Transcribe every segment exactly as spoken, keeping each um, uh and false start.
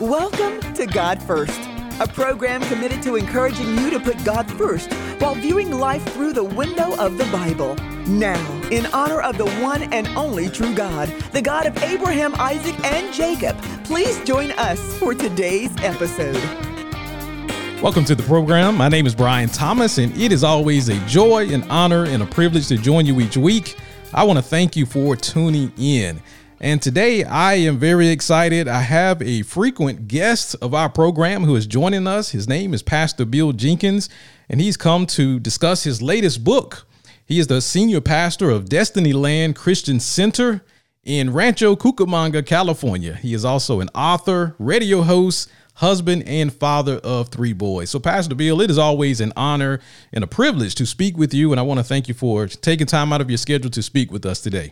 Welcome to God First, a program committed to encouraging you to put God first while viewing life through the window of the Bible. Now, in honor of the one and only true God, the God of Abraham, Isaac, and Jacob, please join us for today's episode. Welcome to the program. My name is Brian Thomas, and it is always a joy, an honor, and a privilege to join you each week. I want to thank you for tuning in. And today I am very excited. I have a frequent guest of our program who is joining us. His name is Pastor Bill Jenkins, and he's come to discuss his latest book. He is the senior pastor of Destiny Land Christian Center in Rancho Cucamonga, California. He is also an author, radio host, husband, and father of three boys. So, Pastor Bill, it is always an honor and a privilege to speak with you, and I want to thank you for taking time out of your schedule to speak with us today.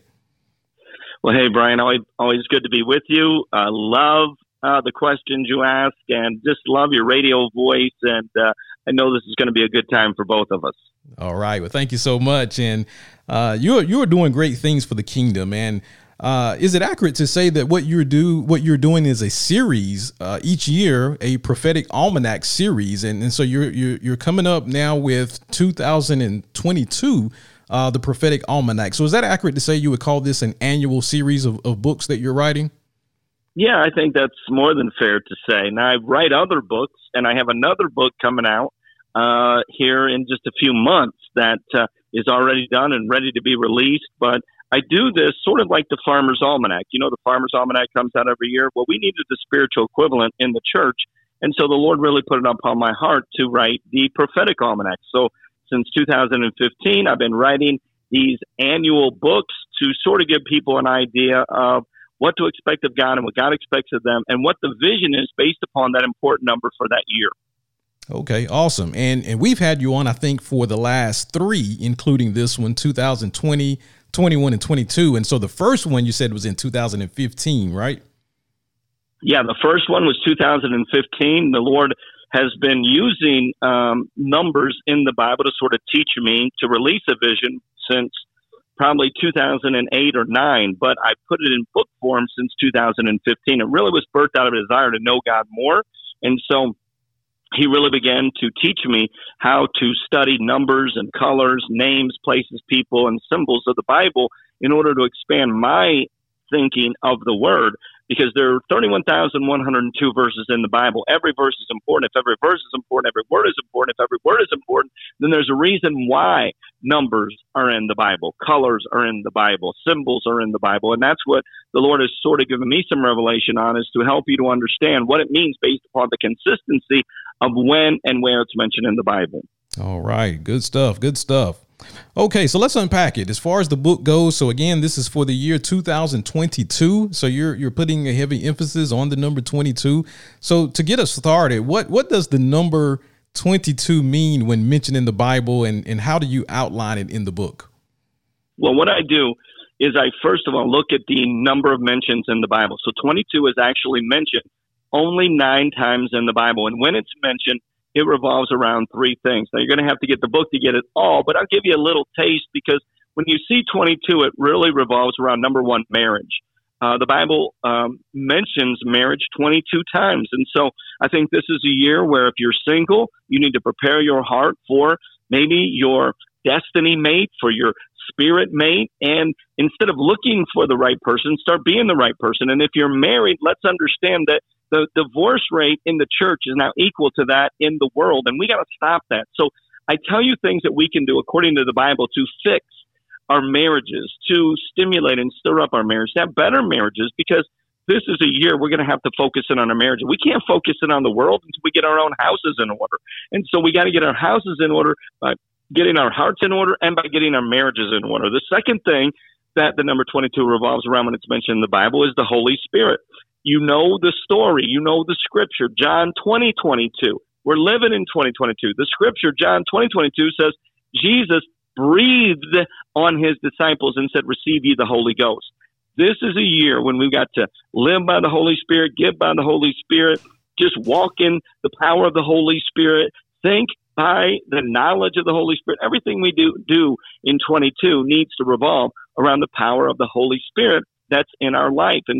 Well, hey, Brian, always, always good to be with you. I uh, love uh, the questions you ask and just love your radio voice. And uh, I know this is going to be a good time for both of us. All right. Well, thank you so much. And uh, you're you're doing great things for the kingdom. And uh, is it accurate to say that what you're do what you're doing is a series uh, each year, a prophetic almanac series, and, and so you're you're you're coming up now with two thousand twenty-two. Uh, the prophetic almanac. So is that accurate to say you would call this an annual series of, of books that you're writing? Yeah, I think that's more than fair to say. Now, I write other books, and I have another book coming out uh, here in just a few months that uh, is already done and ready to be released. But I do this sort of like the Farmer's Almanac. You know, the Farmer's Almanac comes out every year. Well, we needed the spiritual equivalent in the church. And so the Lord really put it upon my heart to write the prophetic almanac. So since two thousand fifteen, I've been writing these annual books to sort of give people an idea of what to expect of God and what God expects of them and what the vision is based upon that important number for that year. Okay, awesome. And and we've had you on, I think, for the last three, including this one, two thousand twenty, twenty-one, and twenty-two. And so the first one you said was in two thousand fifteen, right? Yeah, the first one was two thousand fifteen. The Lord has been using um, numbers in the Bible to sort of teach me to release a vision since probably two thousand eight or nine, but I put it in book form since two thousand fifteen. It really was birthed out of a desire to know God more. And so he really began to teach me how to study numbers and colors, names, places, people, and symbols of the Bible in order to expand my thinking of the word. Because there are thirty-one thousand one hundred two verses in the Bible. Every verse is important. If every verse is important, every word is important. If every word is important, then there's a reason why numbers are in the Bible, colors are in the Bible, symbols are in the Bible. And that's what the Lord has sort of given me some revelation on, is to help you to understand what it means based upon the consistency of when and where it's mentioned in the Bible. All right. Good stuff. Good stuff. Okay, so let's unpack it. As far as the book goes, so again, this is for the year two thousand twenty-two. So you're you're putting a heavy emphasis on the number twenty-two. So to get us started, what what does the number twenty-two mean when mentioned in the Bible, and, and how do you outline it in the book? Well, what I do is I first of all look at the number of mentions in the Bible. So twenty-two is actually mentioned only nine times in the Bible. And when it's mentioned, it revolves around three things. Now, you're going to have to get the book to get it all, but I'll give you a little taste, because when you see twenty-two, it really revolves around, number one, marriage. Uh, the Bible um, mentions marriage twenty-two times. And so I think this is a year where if you're single, you need to prepare your heart for maybe your destiny mate, for your spirit mate. And instead of looking for the right person, start being the right person. And if you're married, let's understand that the divorce rate in the church is now equal to that in the world, and we got to stop that. So I tell you things that we can do according to the Bible to fix our marriages, to stimulate and stir up our marriage, to have better marriages, because this is a year we're going to have to focus in on our marriage. We can't focus in on the world until we get our own houses in order. And so we got to get our houses in order by getting our hearts in order and by getting our marriages in order. The second thing that the number twenty-two revolves around when it's mentioned in the Bible is the Holy Spirit. You know the story. You know the scripture. John twenty twenty-two. We're living in twenty twenty-two. The scripture, John twenty twenty-two, says Jesus breathed on his disciples and said, "Receive ye the Holy Ghost." This is a year when we've got to live by the Holy Spirit, give by the Holy Spirit, just walk in the power of the Holy Spirit, think by the knowledge of the Holy Spirit. Everything we do do in twenty-two needs to revolve around the power of the Holy Spirit that's in our life. And so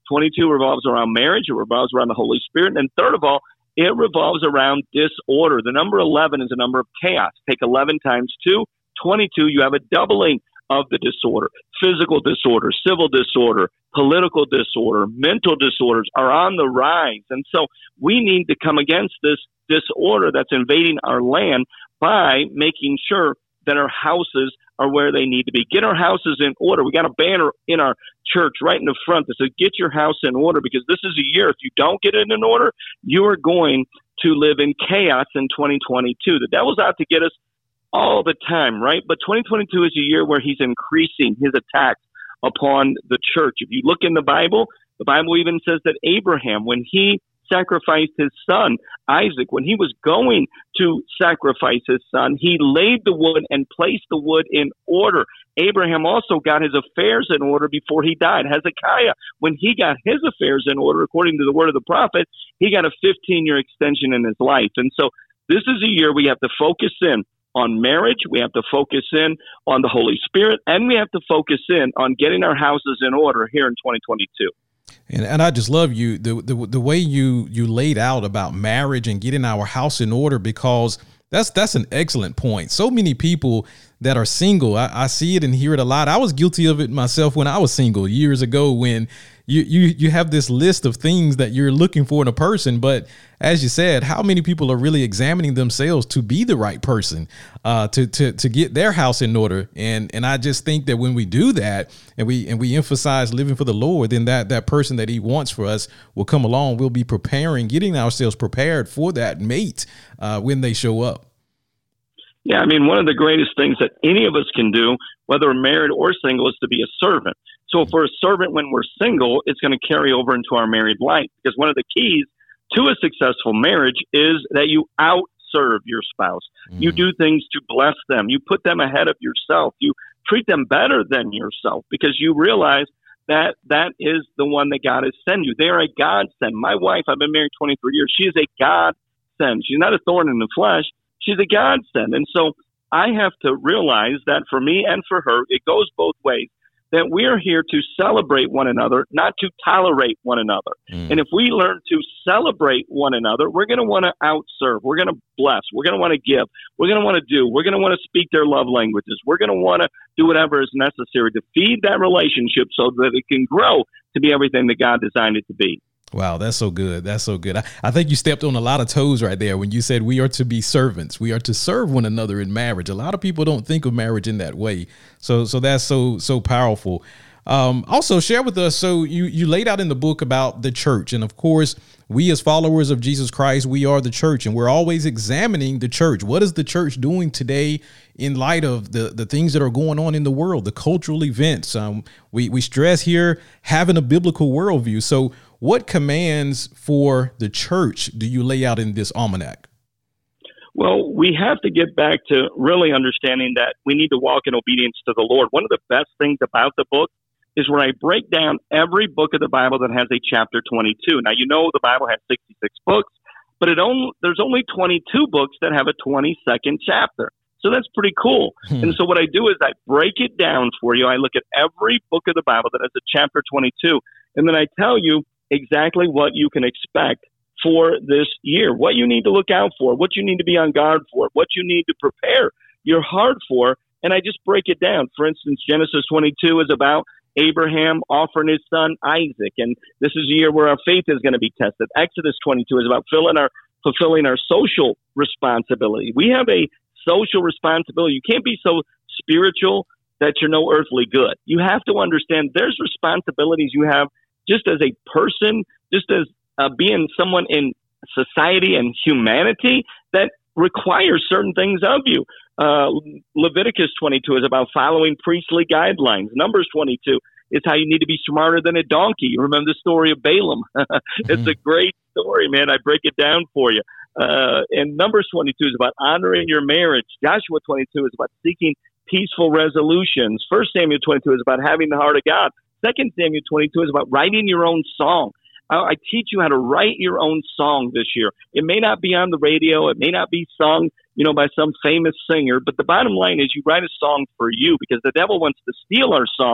twenty-two revolves around marriage. It revolves around the Holy Spirit. And third of all, it revolves around disorder. The number eleven is a number of chaos. Take eleven times two, twenty-two, you have a doubling of the disorder. Physical disorder, civil disorder, political disorder, mental disorders are on the rise. And so we need to come against this disorder that's invading our land by making sure that our houses are where they need to be. Get our houses in order. We got a banner in our church right in the front that says, get your house in order, because this is a year, if you don't get it in order, you are going to live in chaos in twenty twenty-two. The devil's out to get us all the time, right? But twenty twenty-two is a year where he's increasing his attacks upon the church. If you look in the Bible, the Bible even says that Abraham, when he sacrificed his son, Isaac, when he was going to sacrifice his son, he laid the wood and placed the wood in order. Abraham also got his affairs in order before he died. Hezekiah, when he got his affairs in order, according to the word of the prophet, he got a fifteen-year extension in his life. And so this is a year we have to focus in on marriage, we have to focus in on the Holy Spirit, and we have to focus in on getting our houses in order here in twenty twenty-two. And and I just love you the, the the way you you laid out about marriage and getting our house in order, because that's that's an excellent point. So many people that are single, I, I see it and hear it a lot. I was guilty of it myself when I was single years ago, when you you you have this list of things that you're looking for in a person. But as you said, how many people are really examining themselves to be the right person, uh, to to to get their house in order? And and I just think that when we do that, and we and we emphasize living for the Lord, then that that person that He wants for us will come along. We'll be preparing, getting ourselves prepared for that mate uh, when they show up. Yeah, I mean, one of the greatest things that any of us can do, whether we're married or single, is to be a servant. So if we're a servant when we're single, it's going to carry over into our married life, because one of the keys to a successful marriage is that you outserve your spouse. Mm. You do things to bless them. You put them ahead of yourself. You treat them better than yourself, because you realize that that is the one that God has sent you. They are a godsend. My wife, I've been married twenty-three years. She is a godsend. She's not a thorn in the flesh. She's a godsend. And so I have to realize that for me and for her, it goes both ways, that we are here to celebrate one another, not to tolerate one another. Mm. And if we learn to celebrate one another, we're going to want to outserve. We're going to bless. We're going to want to give. We're going to want to do. We're going to want to speak their love languages. We're going to want to do whatever is necessary to feed that relationship so that it can grow to be everything that God designed it to be. Wow, that's so good. That's so good. I, I think you stepped on a lot of toes right there when you said we are to be servants. We are to serve one another in marriage. A lot of people don't think of marriage in that way. So so that's so, so powerful. Um, also, share with us. So you, you laid out in the book about the church. And of course, we as followers of Jesus Christ, we are the church, and we're always examining the church. What is the church doing today in light of the, the things that are going on in the world, the cultural events? Um, we, we stress here having a biblical worldview. So what commands for the church do you lay out in this almanac? Well, we have to get back to really understanding that we need to walk in obedience to the Lord. One of the best things about the book is where I break down every book of the Bible that has a chapter twenty-two. Now, you know the Bible has sixty-six books, but it only, there's only twenty-two books that have a twenty-second chapter. So that's pretty cool. Hmm. And so what I do is I break it down for you. I look at every book of the Bible that has a chapter twenty-two, and then I tell you exactly what you can expect for this year, what you need to look out for, what you need to be on guard for, what you need to prepare your heart for. And I just break it down. For instance, Genesis twenty-two is about Abraham offering his son Isaac. And this is a year where our faith is going to be tested. Exodus twenty-two is about filling our, fulfilling our social responsibility. We have a social responsibility. You can't be so spiritual that you're no earthly good. You have to understand there's responsibilities you have just as a person, just as uh, being someone in society and humanity that requires certain things of you. Uh, Leviticus twenty-two is about following priestly guidelines. Numbers twenty-two is how you need to be smarter than a donkey. You remember the story of Balaam. It's mm-hmm. a great story, man. I break it down for you. Uh, and Numbers twenty-two is about honoring your marriage. Joshua twenty-two is about seeking peaceful resolutions. First Samuel twenty-two is about having the heart of God. Second Samuel twenty-two is about writing your own song. I teach you how to write your own song this year. It may not be on the radio. It may not be sung, you know, by some famous singer. But the bottom line is you write a song for you, because the devil wants to steal our song.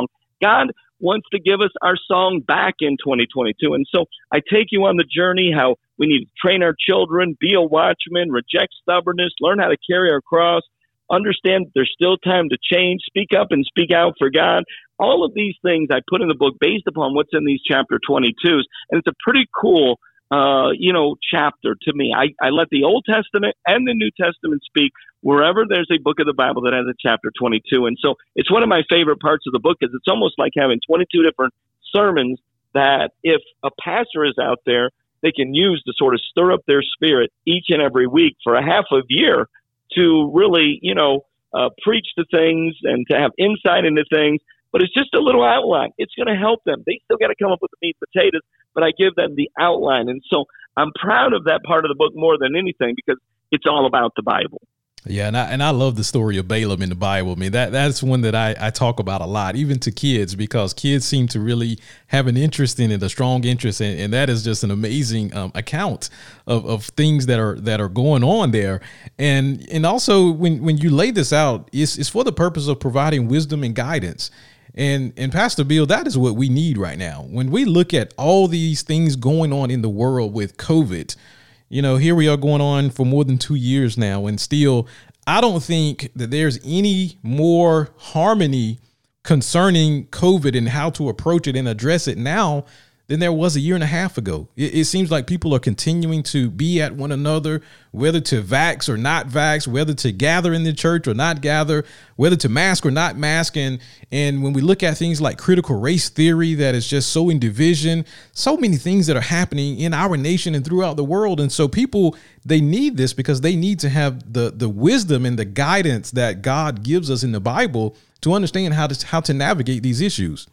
God wants to give us our song back in twenty twenty-two. And so I take you on the journey, how we need to train our children, be a watchman, reject stubbornness, learn how to carry our cross, understand there's still time to change, speak up and speak out for God. All of these things I put in the book based upon what's in these chapter twenty-twos. And it's a pretty cool, uh, you know, chapter to me. I, I let the Old Testament and the New Testament speak wherever there's a book of the Bible that has a chapter twenty-two. And so it's one of my favorite parts of the book, because it's almost like having twenty-two different sermons that if a pastor is out there, they can use to sort of stir up their spirit each and every week for a half of year to really, you know, uh, preach to things and to have insight into things. But it's just a little outline. It's going to help them. They still got to come up with the meat and potatoes, but I give them the outline. And so I'm proud of that part of the book more than anything, because it's all about the Bible. Yeah, and I and I love the story of Balaam in the Bible. I mean, that that's one that I, I talk about a lot, even to kids, because kids seem to really have an interest in it, a strong interest, in, and that is just an amazing um, account of, of things that are that are going on there. And and also when when you lay this out, it's it's for the purpose of providing wisdom and guidance. And and Pastor Bill, that is what we need right now. When we look at all these things going on in the world with COVID, you know, here we are going on for more than two years now, and still, I don't think that there's any more harmony concerning COVID and how to approach it and address it now than there was a year and a half ago. It, it seems like people are continuing to be at one another, whether to vax or not vax, whether to gather in the church or not gather, whether to mask or not mask. And, and when we look at things like critical race theory, that is just so in division, so many things that are happening in our nation and throughout the world. And so people, they need this because they need to have the, the wisdom and the guidance that God gives us in the Bible to understand how to, how to navigate these issues.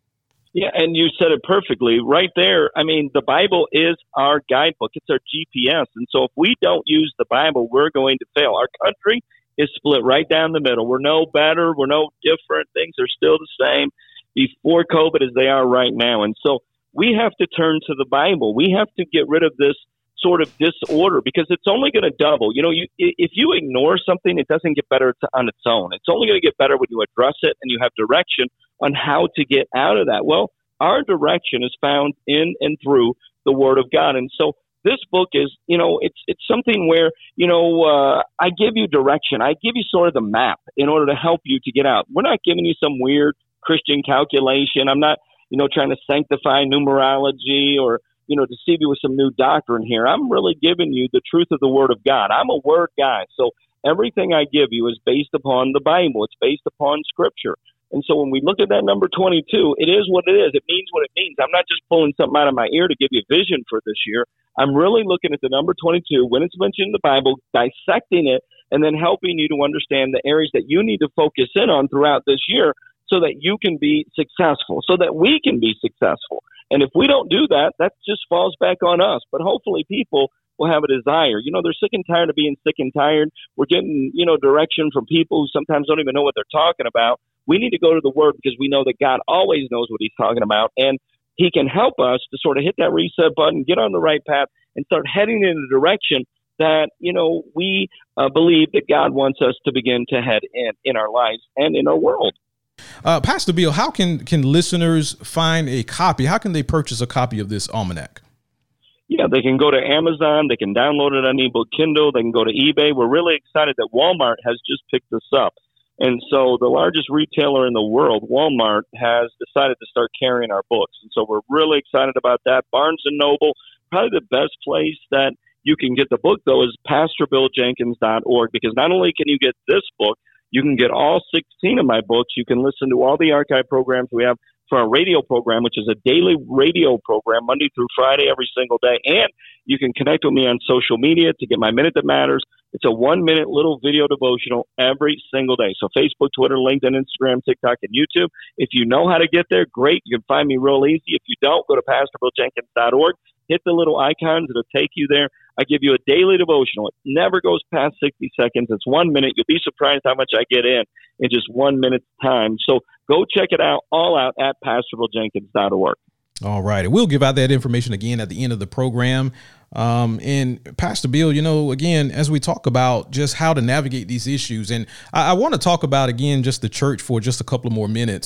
Yeah, and you said it perfectly right there. I mean, the Bible is our guidebook. It's our G P S. And so if we don't use the Bible, we're going to fail. Our country is split right down the middle. We're no better. We're no different. Things are still the same before COVID as they are right now. And so we have to turn to the Bible. We have to get rid of this sort of disorder, because it's only going to double. You know, you, if you ignore something, it doesn't get better on its own. It's only going to get better when you address it and you have direction on how to get out of that. Well, our direction is found in and through the Word of God. And so this book is, you know, it's it's something where, you know, uh, I give you direction. I give you sort of the map in order to help you to get out. We're not giving you some weird Christian calculation. I'm not, you know, trying to sanctify numerology or, you know, deceive you with some new doctrine here. I'm really giving you the truth of the Word of God. I'm a Word guy. So everything I give you is based upon the Bible. It's based upon Scripture. And so when we look at that number twenty-two, it is what it is. It means what it means. I'm not just pulling something out of my ear to give you vision for this year. I'm really looking at the number twenty-two, when it's mentioned in the Bible, dissecting it, and then helping you to understand the areas that you need to focus in on throughout this year so that you can be successful, so that we can be successful. And if we don't do that, that just falls back on us. But hopefully people will have a desire. You know, they're sick and tired of being sick and tired. We're getting, you know, direction from people who sometimes don't even know what they're talking about. We need to go to the Word, because we know that God always knows what He's talking about, and He can help us to sort of hit that reset button, get on the right path, and start heading in the direction that, you know, we uh, believe that God wants us to begin to head in, in our lives and in our world. Uh, Pastor Bill, how can, can listeners find a copy? How can they purchase a copy of this almanac? Yeah, they can go to Amazon. They can download it on ebook Kindle. They can go to eBay. We're really excited that Walmart has just picked this up. And so the largest retailer in the world, Walmart, has decided to start carrying our books. And so we're really excited about that. Barnes and Noble, probably the best place that you can get the book, though, is pastor bill jenkins dot org, because not only can you get this book, you can get all sixteen of my books. You can listen to all the archive programs we have for our radio program, which is a daily radio program, Monday through Friday, every single day. And you can connect with me on social media to get my Minute That Matters. It's a one-minute little video devotional every single day. So Facebook, Twitter, LinkedIn, Instagram, TikTok, and YouTube. If you know how to get there, great. You can find me real easy. If you don't, go to pastor bill jenkins dot org. Hit the little icons. It'll take you there. I give you a daily devotional. It never goes past sixty seconds. It's one minute. You'll be surprised how much I get in in just one minute's time. So go check it out, all out at pastor bill jenkins dot org. All right. We'll give out that information again at the end of the program. Um, and Pastor Bill, you know, again, as we talk about just how to navigate these issues, and I, I want to talk about, again, just the church for just a couple of more minutes,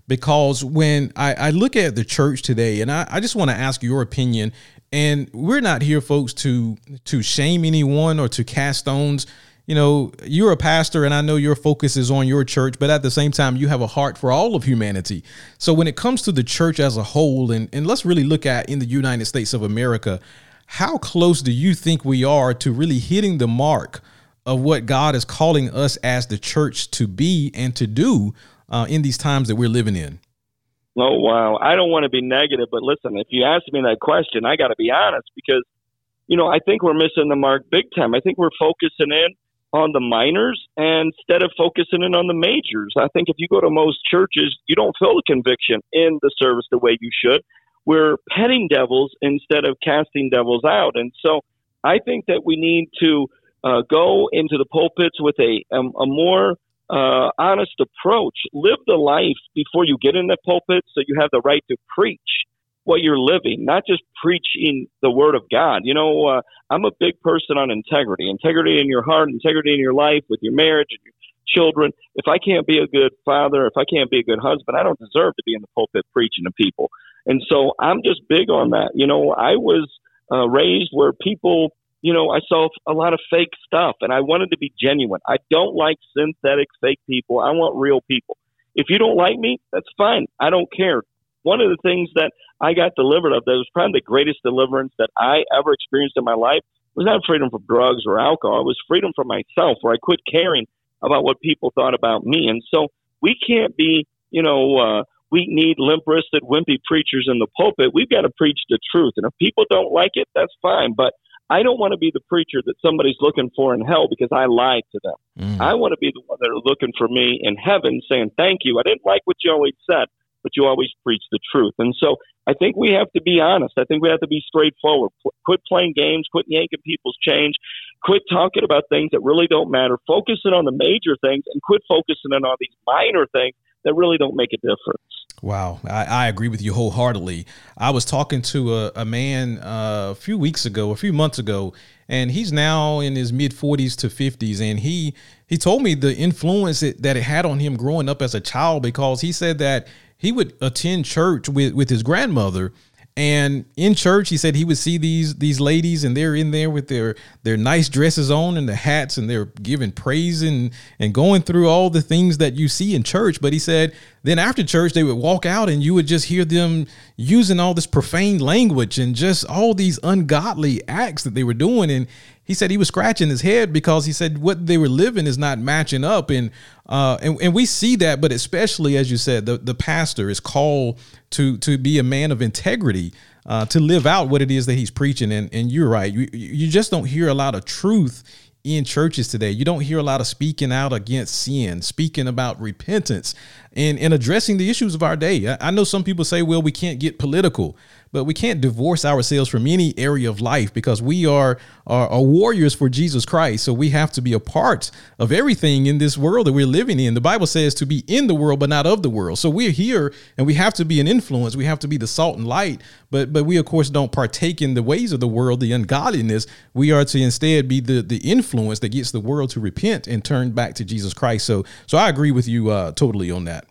because when I, I look at the church today, and I, I just want to ask your opinion, and we're not here, folks, to to shame anyone or to cast stones. You know, you're a pastor, and I know your focus is on your church, but at the same time, you have a heart for all of humanity. So when it comes to the church as a whole, and, and let's really look at in the United States of America, how close do you think we are to really hitting the mark of what God is calling us as the church to be and to do uh, in these times that we're living in? Oh, wow. I don't want to be negative, but listen, if you ask me that question, I got to be honest because, you know, I think we're missing the mark big time. I think we're focusing in on the minors instead of focusing in on the majors. I think if you go to most churches, you don't feel the conviction in the service the way you should. We're petting devils instead of casting devils out. And so I think that we need to uh, go into the pulpits with a, a, a more uh, honest approach. Live the life before you get in the pulpit so you have the right to preach what you're living, not just preaching the word of God. You know, uh, I'm a big person on integrity, integrity in your heart, integrity in your life, with your marriage and your children. If I can't be a good father, if I can't be a good husband, I don't deserve to be in the pulpit preaching to people. And so I'm just big on that. You know, I was uh, raised where people, you know, I saw a lot of fake stuff and I wanted to be genuine. I don't like synthetic fake people. I want real people. If you don't like me, that's fine. I don't care. One of the things that I got delivered of that was probably the greatest deliverance that I ever experienced in my life was not freedom from drugs or alcohol. It was freedom from myself, where I quit caring about what people thought about me. And so we can't be, you know, uh, weak-kneed, limp-wristed, wimpy preachers in the pulpit. We've got to preach the truth. And if people don't like it, that's fine. But I don't want to be the preacher that somebody's looking for in hell because I lied to them. Mm. I want to be the one that are looking for me in heaven saying, thank you. I didn't like what you always said, but you always preach the truth. And so I think we have to be honest. I think we have to be straightforward. Quit playing games, quit yanking people's change, quit talking about things that really don't matter, focusing on the major things, and quit focusing on all these minor things that really don't make a difference. Wow. I, I agree with you wholeheartedly. I was talking to a, a man uh, a few weeks ago, a few months ago, and he's now in his mid forties to fifties. And he he told me the influence it, that it had on him growing up as a child, because he said that he would attend church with, with his grandmother. And in church, he said he would see these these ladies, and they're in there with their their nice dresses on and the hats, and they're giving praise and, and going through all the things that you see in church. But he said then after church, they would walk out and you would just hear them using all this profane language and just all these ungodly acts that they were doing. And he said he was scratching his head because he said what they were living is not matching up. And uh, and, and we see that, but especially, as you said, the, the pastor is called to to be a man of integrity, uh, to live out what it is that he's preaching. And, and you're right. You, you just don't hear a lot of truth in churches today. You don't hear a lot of speaking out against sin, speaking about repentance, and, and addressing the issues of our day. I, I know some people say, well, we can't get political, but we can't divorce ourselves from any area of life, because we are, are, are warriors for Jesus Christ. So we have to be a part of everything in this world that we're living in. The Bible says to be in the world, but not of the world. So we're here and we have to be an influence. We have to be the salt and light, but but we, of course, don't partake in the ways of the world, the ungodliness. We are to instead be the, the influence that gets the world to repent and turn back to Jesus Christ. So so I agree with you uh, totally on that.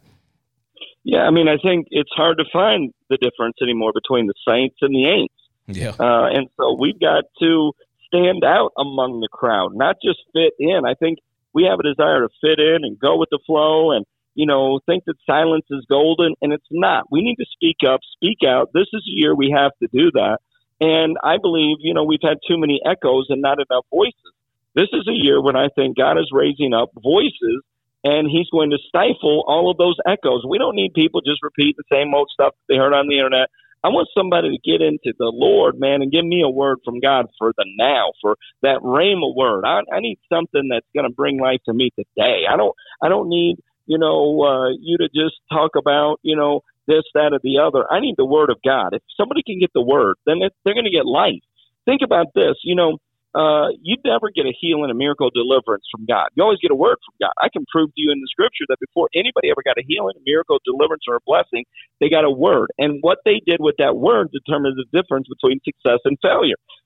Yeah, I mean, I think it's hard to find the difference anymore between the saints and the ain'ts. Yeah. Uh, and so we've got to stand out among the crowd, not just fit in. I think we have a desire to fit in and go with the flow and, you know, think that silence is golden, and it's not. We need to speak up, speak out. This is a year we have to do that. And I believe, you know, we've had too many echoes and not enough voices. This is a year when I think God is raising up voices, and he's going to stifle all of those echoes. We don't need people just repeating the same old stuff that they heard on the internet. I want somebody to get into the Lord, man, and give me a word from God for the now, for that rhema word. I, I need something that's going to bring life to me today. I don't, I don't need, you know, uh, you to just talk about, you know, this, that, or the other. I need the word of God. If somebody can get the word, then it, they're going to get life. Think about this, you know. Uh, you'd never get a healing, a miracle, deliverance from God. You always get a word from God. I can prove to you in the scripture that before anybody ever got a healing, a miracle, deliverance, or a blessing, they got a word. And what they did with that word determines the difference between success and failure.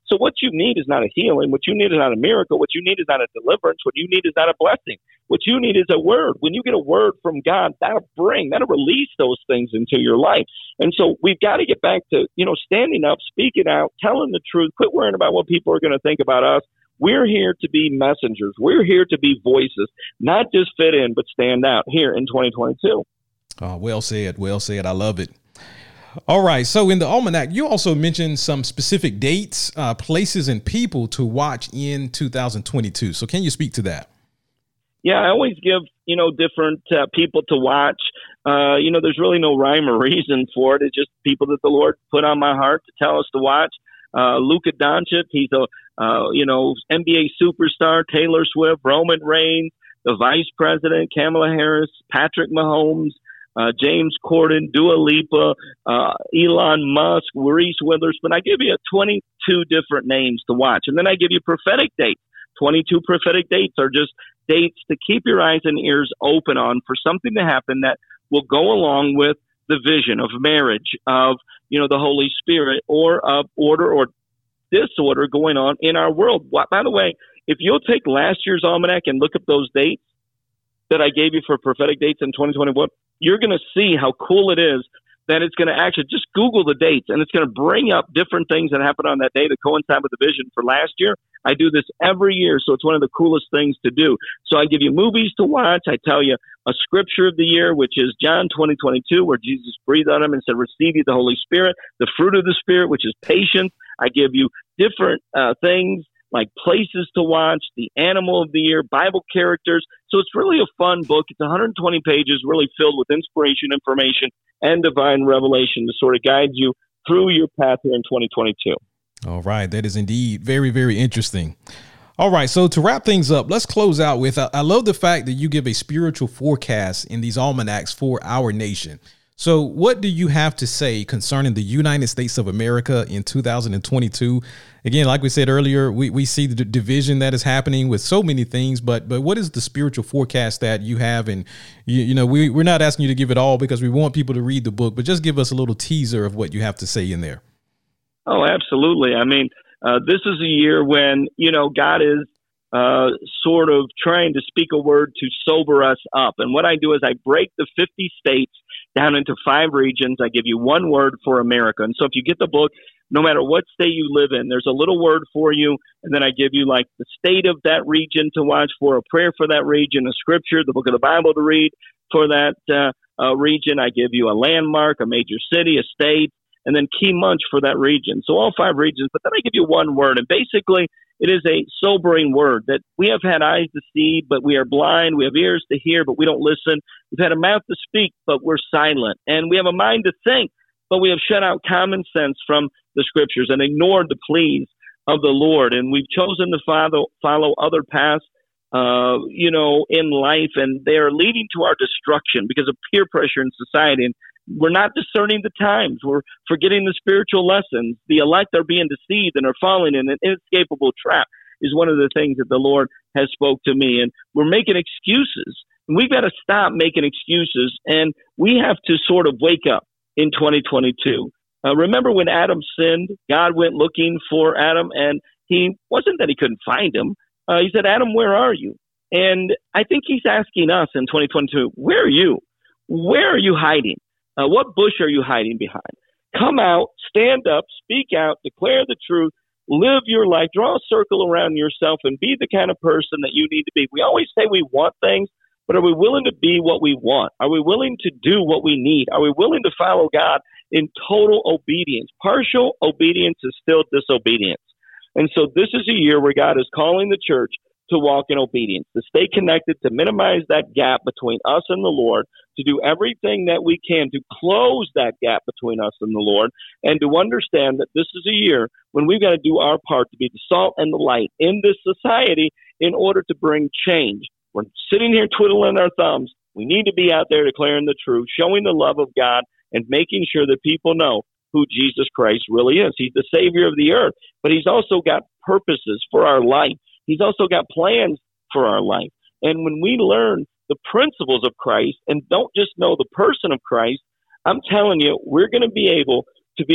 So what you need is not a healing. What you need is not a miracle. What you need is not a deliverance. What you need is not a blessing. What you need is a word. When you get a word from God, that'll bring, that'll release those things into your life. And so we've got to get back to, you know, standing up, speaking out, telling the truth, quit worrying about what people are going to think about us. We're here to be messengers. We're here to be voices, not just fit in, but stand out here in twenty twenty-two. Oh, well said. Well said. I love it. All right. So in the almanac, you also mentioned some specific dates, uh, places, and people to watch in two thousand twenty-two. So can you speak to that? Yeah, I always give, you know, different uh, people to watch. Uh, you know, there's really no rhyme or reason for it. It's just people that the Lord put on my heart to tell us to watch. Uh, Luka Doncic, he's a, uh, you know, N B A superstar, Taylor Swift, Roman Reigns, the vice president, Kamala Harris, Patrick Mahomes, uh, James Corden, Dua Lipa, uh, Elon Musk, Reese Witherspoon. I give you twenty-two different names to watch. And then I give you prophetic dates. twenty-two prophetic dates are just dates to keep your eyes and ears open on for something to happen that will go along with the vision of marriage, of, you know, the Holy Spirit, or of order or disorder going on in our world. By the way, if you'll take last year's almanac and look up those dates that I gave you for prophetic dates in twenty twenty-one, you're going to see how cool it is that it's going to actually just Google the dates, and it's going to bring up different things that happened on that day that coincide with the vision for last year. I do this every year, so it's one of the coolest things to do. So I give you movies to watch. I tell you a scripture of the year, which is John twenty twenty-two, where Jesus breathed on him and said, receive you the Holy Spirit, the fruit of the Spirit, which is patience. I give you different uh, things like places to watch, the animal of the year, Bible characters. So it's really a fun book. It's one hundred twenty pages, really filled with inspiration, information, and divine revelation to sort of guide you through your path here in twenty twenty-two. All right. That is indeed very, very interesting. All right. So to wrap things up, let's close out with, uh, I love the fact that you give a spiritual forecast in these almanacs for our nation. So what do you have to say concerning the United States of America in two thousand twenty-two? Again, like we said earlier, we, we see the d- division that is happening with so many things, but but what is the spiritual forecast that you have? And, you, you know, we, we're not asking you to give it all because we want people to read the book, but just give us a little teaser of what you have to say in there. Oh, absolutely. I mean, uh, this is a year when, you know, God is uh, sort of trying to speak a word to sober us up. And what I do is I break the fifty states down into five regions. I give you one word for America. And so if you get the book, no matter what state you live in, there's a little word for you. And then I give you like the state of that region to watch for, a prayer for that region, a scripture, the book of the Bible to read for that uh, uh, region. I give you a landmark, a major city, a state, and then key months for that region. So all five regions, but then I give you one word. And basically, it is a sobering word that we have had eyes to see, but we are blind. We have ears to hear, but we don't listen. We've had a mouth to speak, but we're silent. And we have a mind to think, but we have shut out common sense from the scriptures and ignored the pleas of the Lord. And we've chosen to follow, follow other paths, uh, you know, in life, and they are leading to our destruction because of peer pressure in society. And we're not discerning the times. We're forgetting the spiritual lessons. The elect are being deceived and are falling in an inescapable trap is one of the things that the Lord has spoke to me. And we're making excuses. And we've got to stop making excuses, and we have to sort of wake up in twenty twenty-two. Uh, remember when Adam sinned, God went looking for Adam, and he wasn't that he couldn't find him. Uh, he said, Adam, where are you? And I think he's asking us in twenty twenty-two, where are you? Where are you hiding? Uh, what bush are you hiding behind? Come out, stand up, speak out, declare the truth, live your life, draw a circle around yourself, and be the kind of person that you need to be. We always say we want things, but are we willing to be what we want? Are we willing to do what we need? Are we willing to follow God in total obedience? Partial obedience is still disobedience. And so this is a year where God is calling the church to walk in obedience, to stay connected, to minimize that gap between us and the Lord, to do everything that we can to close that gap between us and the Lord, and to understand that this is a year when we've got to do our part to be the salt and the light in this society in order to bring change. We're sitting here twiddling our thumbs. We need to be out there declaring the truth, showing the love of God, and making sure that people know who Jesus Christ really is. He's the Savior of the earth, but he's also got purposes for our life. He's also got plans for our life. And when we learn the principles of Christ and don't just know the person of Christ, I'm telling you, we're going to be able to be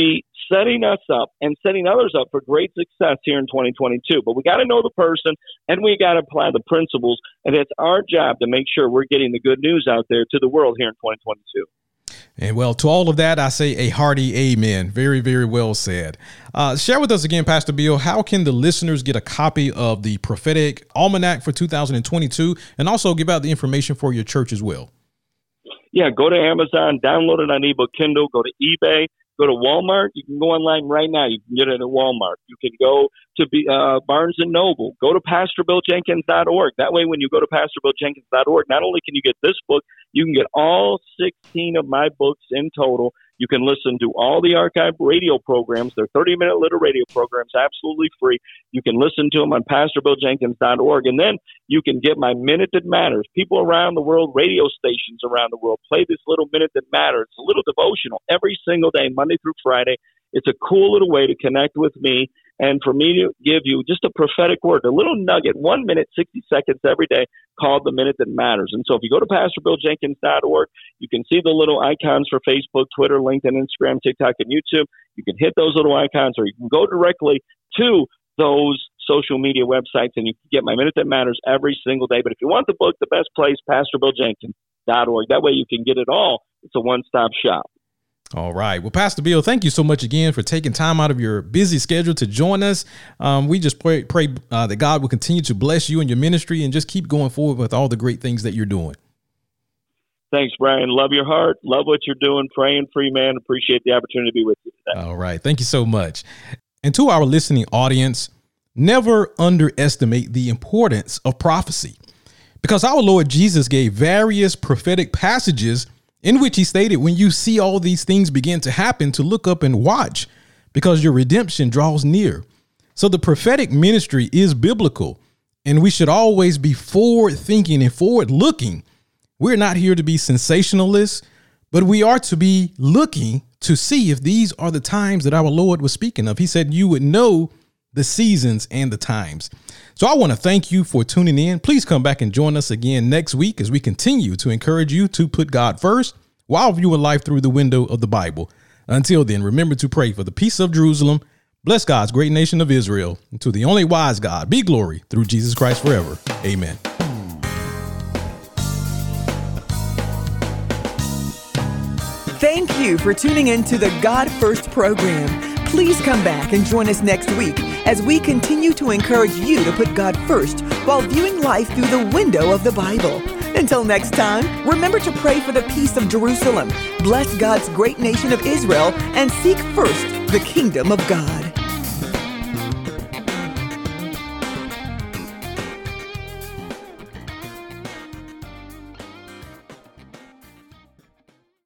setting us up and setting others up for great success here in twenty twenty-two. But we got to know the person, and we got to apply the principles, and it's our job to make sure we're getting the good news out there to the world here in twenty twenty-two. And well, to all of that, I say a hearty amen. Very, very well said. Uh, share with us again, Pastor Bill, how can the listeners get a copy of the Prophetic Almanac for two thousand twenty-two, and also give out the information for your church as well? Yeah, go to Amazon, download it on ebook Kindle, go to eBay, go to Walmart. You can go online right now. You can get it at Walmart. You can go to be, uh, Barnes and Noble. Go to pastor bill jenkins dot org. That way, when you go to pastor bill jenkins dot org, not only can you get this book, you can get all sixteen of my books in total. You can listen to all the archived radio programs. They're thirty-minute little radio programs, absolutely free. You can listen to them on pastor bill jenkins dot org. And then you can get my Minute That Matters. People around the world, radio stations around the world, play this little Minute That Matters. It's a little devotional every single day, Monday through Friday. It's a cool little way to connect with me and for me to give you just a prophetic word, a little nugget, one minute, sixty seconds every day, called The Minute That Matters. And so if you go to pastor bill jenkins dot org, you can see the little icons for Facebook, Twitter, LinkedIn, Instagram, TikTok, and YouTube. You can hit those little icons, or you can go directly to those social media websites, and you can get my Minute That Matters every single day. But if you want the book, the best place, pastor bill jenkins dot org. That way you can get it all. It's a one-stop shop. All right. Well, Pastor Bill, thank you so much again for taking time out of your busy schedule to join us. Um, we just pray, pray uh, that God will continue to bless you and your ministry and just keep going forward with all the great things that you're doing. Thanks, Brian. Love your heart. Love what you're doing. Praying for you, man. Appreciate the opportunity to be with you today. All right. Thank you so much. And to our listening audience, never underestimate the importance of prophecy, because our Lord Jesus gave various prophetic passages in which he stated, when you see all these things begin to happen, to look up and watch, because your redemption draws near. So the prophetic ministry is biblical, and we should always be forward thinking and forward looking. We're not here to be sensationalists, but we are to be looking to see if these are the times that our Lord was speaking of. He said you would know the seasons and the times. So I want to thank you for tuning in. Please come back and join us again next week as we continue to encourage you to put God first while viewing life through the window of the Bible. Until then, remember to pray for the peace of Jerusalem. Bless God's great nation of Israel. And to the only wise God be glory through Jesus Christ forever. Amen. Thank you for tuning in to the God First program. Please come back and join us next week as we continue to encourage you to put God first while viewing life through the window of the Bible. Until next time, remember to pray for the peace of Jerusalem, bless God's great nation of Israel, and seek first the kingdom of God.